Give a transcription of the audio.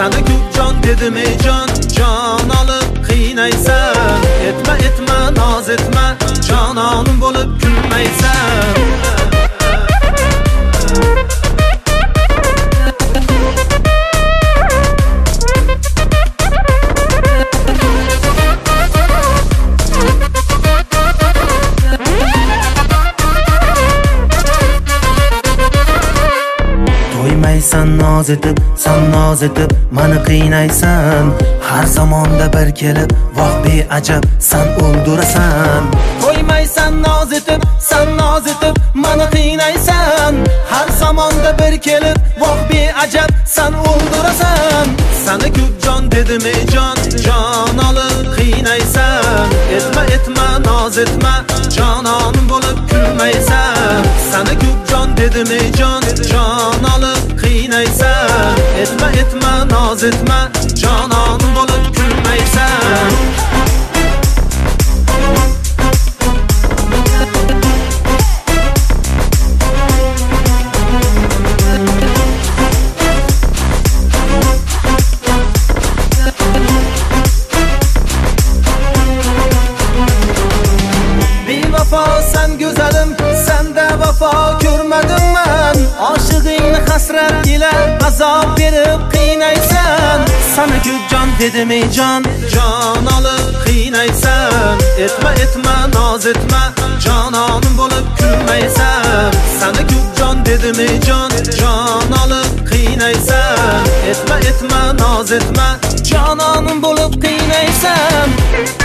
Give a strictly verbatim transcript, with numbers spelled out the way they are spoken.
Seni ko'p jon dedim ey jon, jon olib qiynaysan. Etma etma noz etma, jononim bo'lib kulmaysan. To'ymaysan noz etib, san noz etib mani qiynaysan. Har zamonda bir kelib, voh beajab san o'ldirasan. To'ymaysan noz etib, san noz etib mani qiynaysan. Har zamonda bir kelib, voh beajab san o'ldirasan. Seni ko'p jon dedim ey jon, jon olib qiynaysan. Etma etma noz etma, jononim bo'lib kulmaysan. Seni ko'p jon dedim ey jon, jon olib qiynaysan. Etma etma noz etma, jononim bo'lib kulmaysan. Sen güzelim, sende vafo ko'rmadim men. Oshig'ingni hasrat ila azob berib qiynaysan. Sana ko'p jon dedim ey jon, jon olib qiynaysan. Etma etma noz etma, jononim bo'lib kulmaysan. Sana ko'p jon dedim ey jon, jon olib qiynaysan. Etma etma noz etma, jononim bo'lib qiynaysan.